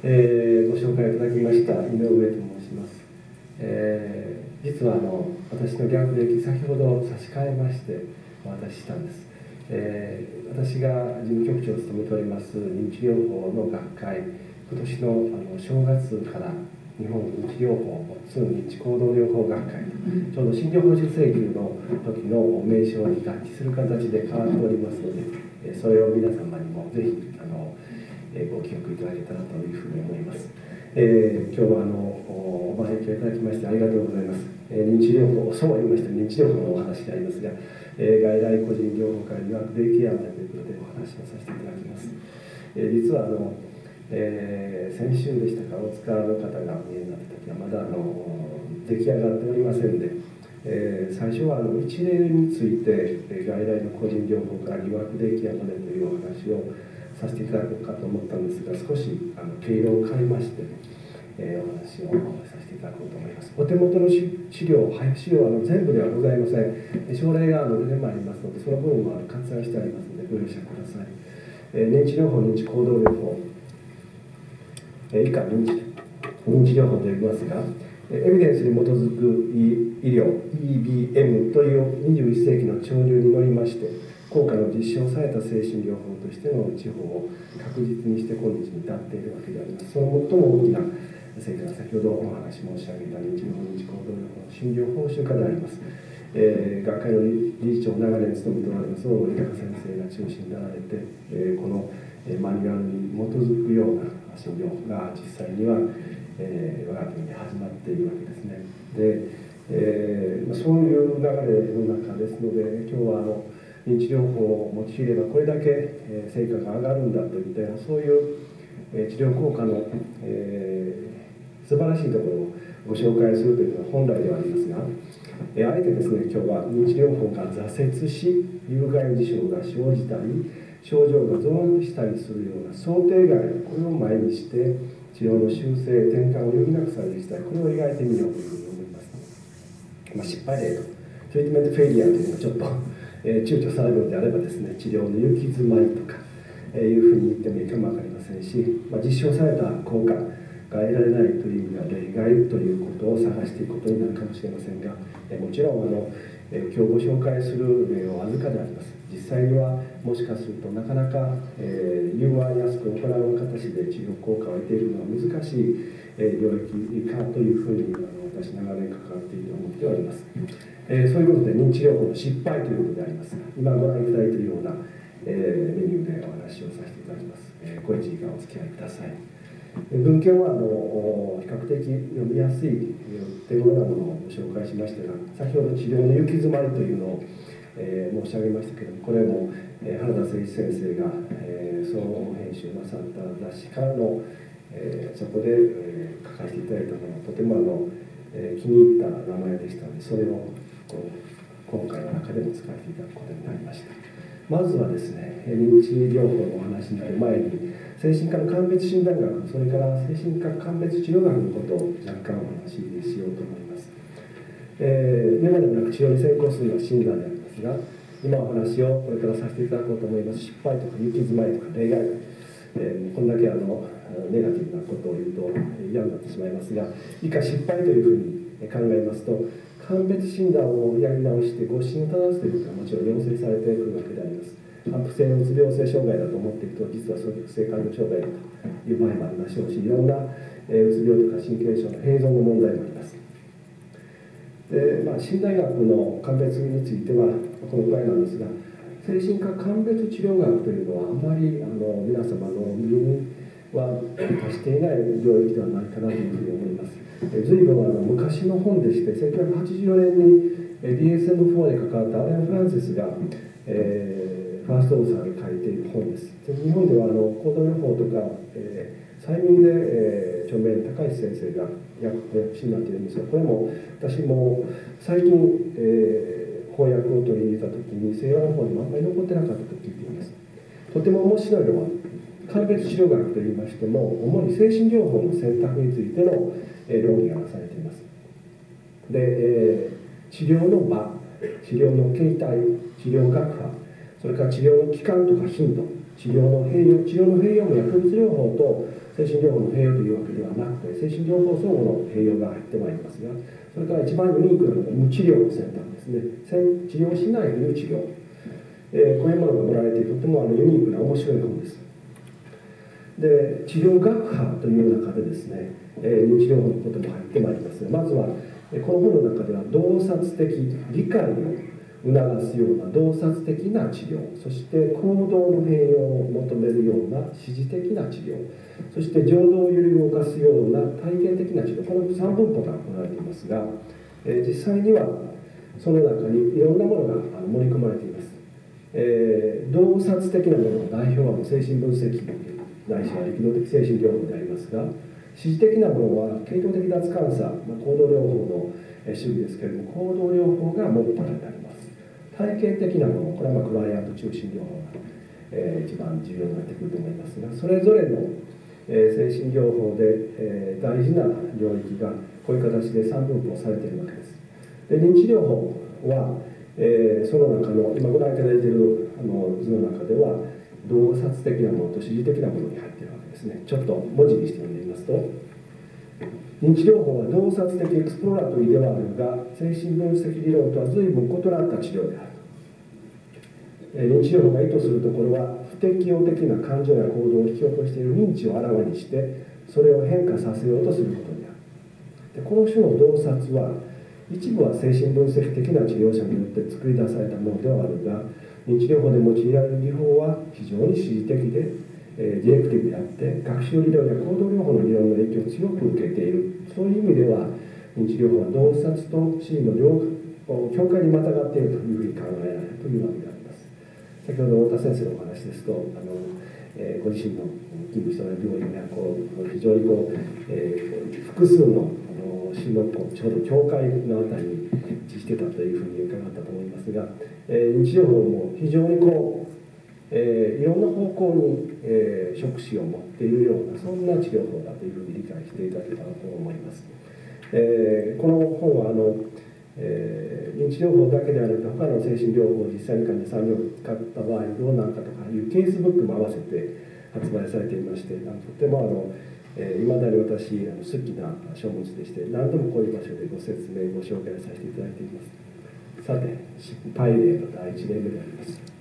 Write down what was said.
ご紹介いただきました井上と申します。実は私の逆歴、先ほど差し替えましてお渡ししたんです。私が事務局長を務めております認知療法の学会、今年の正月から日本認知療法通認知行動療法学会と、ちょうど診療報酬請求の時の名称に合致する形で変わっておりますので、それを皆様にもぜひご記憶いただけたらというふうに思います。今日はご拝聴いただきましてありがとうございます。認知療法、そうは言いました認知療法のお話でありますが、外来個人療法会にはデイケアということでお話をさせていただきます。実は先週でしたか、お使いの方がお見えになった時はまだ出来上がっておりませんで、最初は一例について外来の個人療法から疑惑デイケアまでというお話をさせていただこうかと思ったんですが、少し毛色を変えまして、お話をさせていただこうと思います。お手元の資料、配布資料は全部ではございません。症例が出てまいりますので、その分は割愛してありますのでご容赦ください。認知療法、認知行動療法、以下認知療法と呼びますが、エビデンスに基づく医療 EBM という21世紀の潮流に乗りまして効果の実証された精神療法としての地方を確実にして今日に至っているわけであります。その最も大きな成果が先ほどお話申し上げた認知療法、認知行動療法の診療報酬化であります。学会の理事長を長年務めておられます大森隆先生が中心になられて、このマニュアルに基づくような診療が実際には、我が国で始まっているわけですね。で、そういう流れの中ですので、今日は認知療法を用いればこれだけ成果が上がるんだといったようなそういう治療効果の素晴らしいところをご紹介するというのが本来ではありますが、あえてですね、今日は認知療法が挫折し有害事象が生じたり症状が増悪したりするような想定外のこれを前にして治療の修正転換を余儀なくされる事態、これを描いてみようというふうに思います。失敗例とトリートメントフェイリアというのはちょっと躊躇されるのであればですね、治療の行き詰まりとかいうふうに言ってもいいかも分かりませんし、実証された効果が得られないという意味では例外ということを探していくことになるかもしれませんが、もちろん今日ご紹介する例はわずかであります。実際にはもしかするとなかなか融和やすく行う形で治療効果を得ているのは難しい領域かというふうに私長年関わっていると思っております。そういうことで認知療法の失敗ということでありますが、今ご覧いただいているようなメニューでお話をさせていただきます。ご一時間お付き合いください。文献は比較的読みやすい手頃なものをご紹介しましたが、先ほど治療の行き詰まりというのを申し上げましたけれども、これも原田誠一先生が総合編集なさった雑誌からのそこで書かせていただいたのがとても気に入った名前でしたので、それを今回の中でも使わせていただくことになりました。まずはですね、認知療法のお話になる前に精神科の鑑別診断学、それから精神科鑑別治療学のことを若干お話ししようと思います。今でもなく治療に先行するのは診断でありますが、今お話をこれからさせていただこうと思います。失敗とか行き詰まりとか例外、こんだけネガティブなことを言うと嫌になってしまいますが、以下失敗というふうに考えますと、鑑別診断をやり直して誤診を正すということはもちろん要請されてくるわけであります。反復性のうつ病性障害だと思っていると、実は双極性感情障害だという場合もありましょうし、いろんなうつ病とか神経症の併存の問題もあります。診断学の鑑別についてはこのくらいなんですが、精神科鑑別治療学というのはあまり皆様の耳には達していない領域ではないかなというふうに思います。随分昔の本でして、1984年に DSM-4 で関わったアレン・フランシスが、ファーストオーサーで書いている本です。日本では行動療法とか、催眠で、著名高橋先生が訳詞になっているんですが、これも私も最近、翻訳を取り入れた時に西洋の方にもあんまり残ってなかったと聞いています。とても面白いのは鑑別治療学といいましても、主に精神療法の選択についての論議がなされています。で、治療の場、治療の形態、治療学派、 それから治療の期間とか頻度、治療の併用も薬物療法と精神療法の併用というわけではなくて、精神療法相互の併用が入ってまいりますが、それから一番ユニークなのが無治療の先端ですね。治療しないという治療、こういうものが盛られているとてもユニークな面白い本です。で、治療学派という中でですね、認知療法のことも入ってまいりますが、まずはこの本の中では洞察的理解を促すような洞察的な治療、そして行動の併用を求めるような指示的な治療、そして情動を揺り動かすような体験的な治療、この3分法が行われていますが、実際にはその中にいろんなものが盛り込まれています。洞察的なものの代表は精神分析ないしは力道的精神療法でありますが、指示的なものは系統的脱感作、行動療法の主義ですけれども、行動療法がもっぱらになります。体験的なもの、これはクライアント中心療法が、一番重要になってくると思いますが、それぞれの、精神療法で、大事な領域がこういう形で3分法されているわけです。で、認知療法は、その中の今ご覧いただいている図の中では洞察的なものと指示的なものに入っているわけですね。ちょっと文字にして読んでみますと、認知療法は洞察的エクスプローラトリーではあるが、精神分析理論とは随分異なった治療である。認知療法が意図するところは、不適応的な感情や行動を引き起こしている認知をあらわにして、それを変化させようとすることである。で、この種の洞察は、一部は精神分析的な治療者によって作り出されたものではあるが、認知療法で用いられる技法は非常に指示的で、ディレクティブであって、学習理論や行動療法の理論の影響を強く受けている。そういう意味では、認知療法は洞察と指示の両境界にまたがっているというふうに考えられるというわけであります。先ほど太田先生のお話ですと、ご自身の勤務しておられる病院が非常に複数の進路ちょうど境界のあたりに位置してたというふうに伺ったと思いますが、認知療法も非常にいろんな方向に、触手を持っているようなそんな治療法だというふうに理解していただけたらと思います。この本は認知療法だけではなく他の精神療法を実際に患者さんに使った場合どうなるかとかいうケースブックも合わせて発売されていまして、とてもいまだに私好きな書物でして、何度もこういう場所でご説明ご紹介させていただいています。さて、失敗例の第1例目であります。